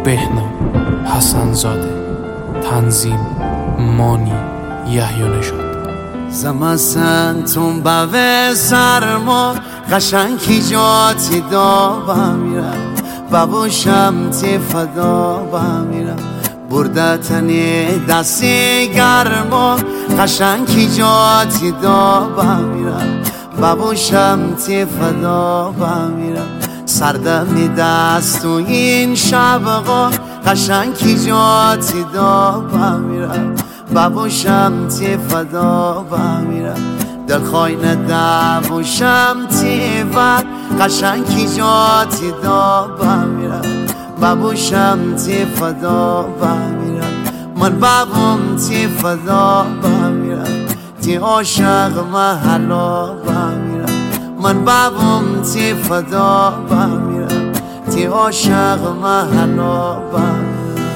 بهنام حسن‌زاده، تنظیم مانی یحیی نژاد. زمستون به سرما قشنگی جاتی دا بمیرم ببوشم تی فدا بمیرم بردتنی دستی گرما قشنگی جاتی دا بمیرم ببوشم تی فدا بمیرم سردمی دست و این شبقا قشنگی جاتی دا بمیرم ببوشم تی فدا بمیرم دلخوای ندبوشم تی و قشنگی جاتی دا بمیرم ببوشم تی فدا بمیرم من ببوم تی فدا بمیرم تی عاشق محلا بمیرم من ببوم تی فدا بمیرم تی عاشق محلا بمیرم.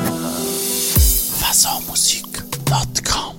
fazamusic.com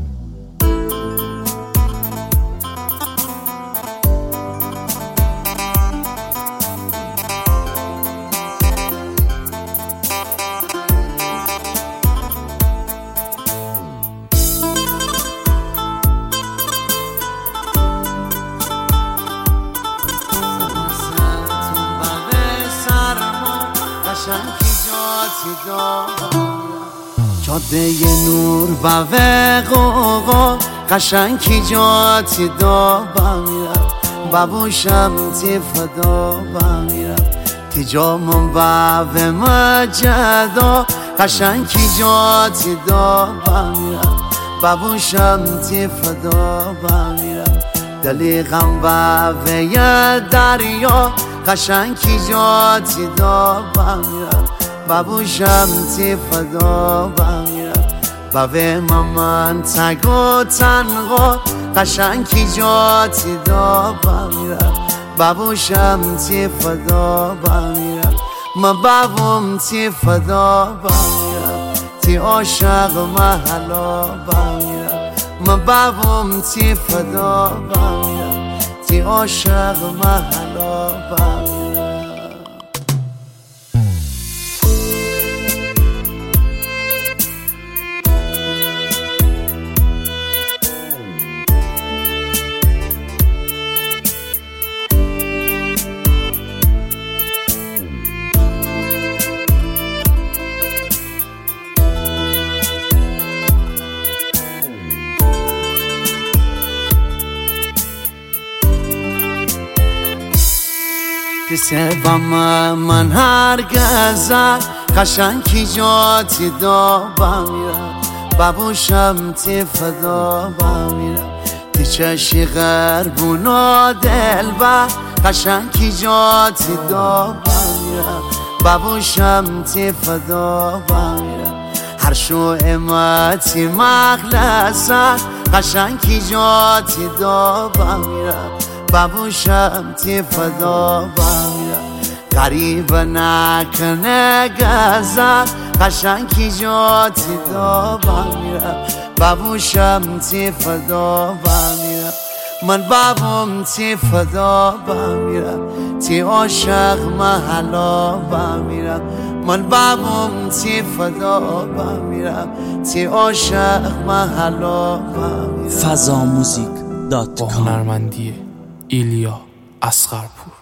جاده نور به قوقا قشنگی جاتی دا بمیرم ببوشم تی فدا بمیرم تی جامون به مجدا قشنگی جاتی دا بمیرم ببوشم تی فدا بمیرم دلی غم به دریا قشنگی جاتی دا بمیرم ببوشم تی فدا بمیرم بوه من تگ و تنها قشنگی جاتی دا بمیرم ببوشم تی فدا بمیرم من ببوم تی فدا بمیرم تی عاشق محلا بمیرم من ببوم تی فدا بمیرم تی عاشق محلا بمیرم. سبم من هرگز قشنگی جاتی دا بمیرم ببوشم تی فدا بمیرم تی چشی غربونا دل و قشنگی جاتی دا بمیرم ببوشم تی فدا بمیرم هر شو امتی مخلصه قشنگی جاتی دا بمیرم ببوشم تی فدا بمیرم غریب نکنه گذر قشنگی جاتی دا بمیرم ببوشم تی فدا بمیرم من ببوم تی فدا بمیرم تی عاشق محلا بمیرم من ببوم تی فدا بمیرم تی عاشق محلا بمیرم. fazamusic.com هنرمندی ایلیا اصغرپور.